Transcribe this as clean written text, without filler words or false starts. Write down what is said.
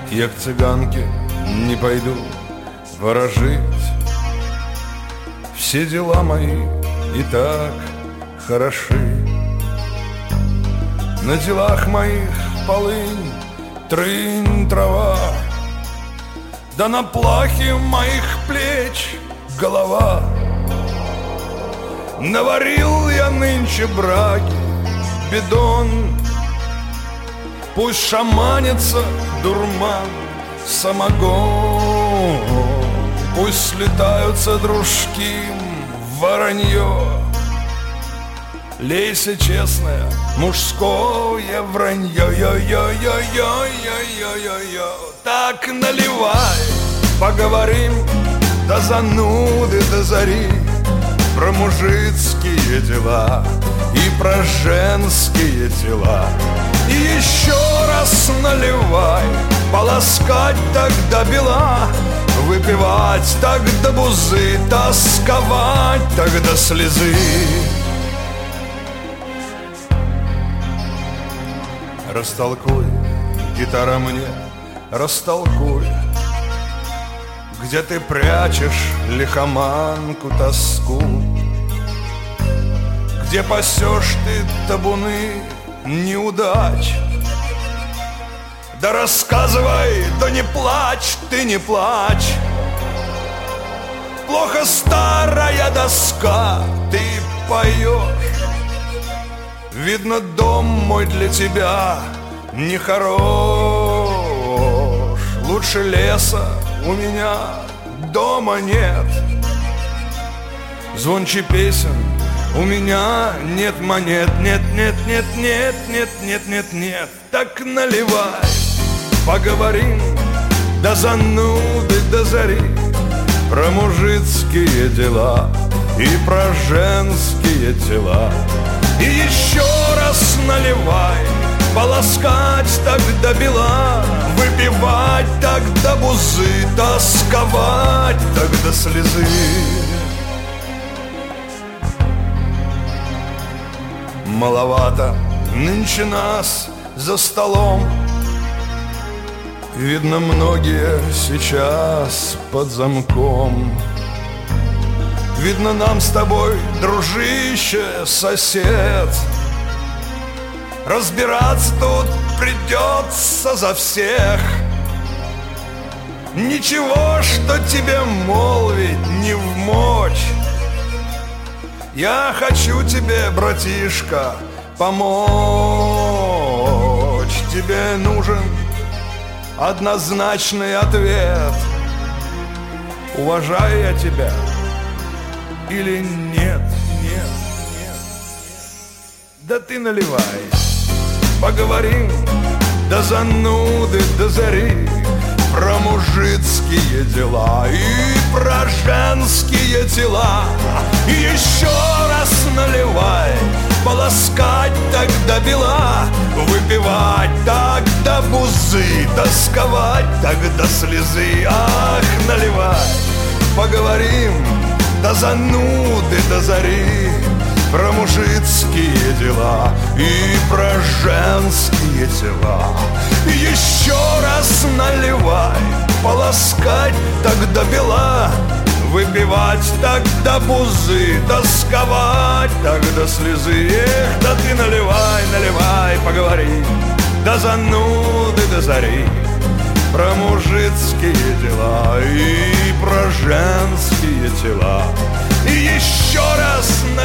Я к цыганке не пойду ворожить. Все дела мои и так хороши. На делах моих полынь, трынь, трава, да на плахе моих плеч голова. Наварил я нынче браги, бидон, пусть шаманится дурман, самогон, пусть слетаются дружки в воронье. Лейся, честное, мужское вранье, йо-йо-йо-йо-йо-йо-йо. Так наливай, поговорим до зануды, до зари, про мужицкие дела и про женские тела. И еще раз наливай, полоскать так до бела, выпивать так до бузы, тосковать так до слезы. Растолкуй, гитара мне, растолкуй, где ты прячешь лихоманку, тоску, где пасешь ты табуны неудач. Да рассказывай, да не плачь, ты не плачь. Плохо старая доска, ты поешь. Видно, дом мой для тебя не хорош. Лучше леса у меня дома нет. Звонче песен у меня нет монет. Нет, нет, нет, нет, нет, нет, нет, нет. Так наливай, поговорим до зануды, до зари, про мужицкие дела и про женские тела. И еще раз наливай, полоскать так до бела, выпивать так до бузы, тосковать так до слезы. Маловато нынче нас за столом, видно, многие сейчас под замком. Видно, нам с тобой, дружище, сосед, разбираться тут придется за всех. Ничего, что тебе молвить не вмочь. Я хочу тебе, братишка, помочь. Тебе нужен однозначный ответ. Уважаю я тебя или нет, нет, нет. Да ты наливай, поговорим до зануды, до зари, про мужицкие дела и про женские тела. И еще раз наливай, полоскать так до бела, выпивать так до бузы, тосковать так до слезы. Ах, наливай, поговорим до зануды, до зари, про мужицкие дела и про женские тела. И еще раз наливай, полоскать так до бела, выпивать так до бузы, тосковать так до слезы. Эх, да ты наливай, наливай, поговори до зануды, до зари, про мужицкие дела и про женские тела. И еще раз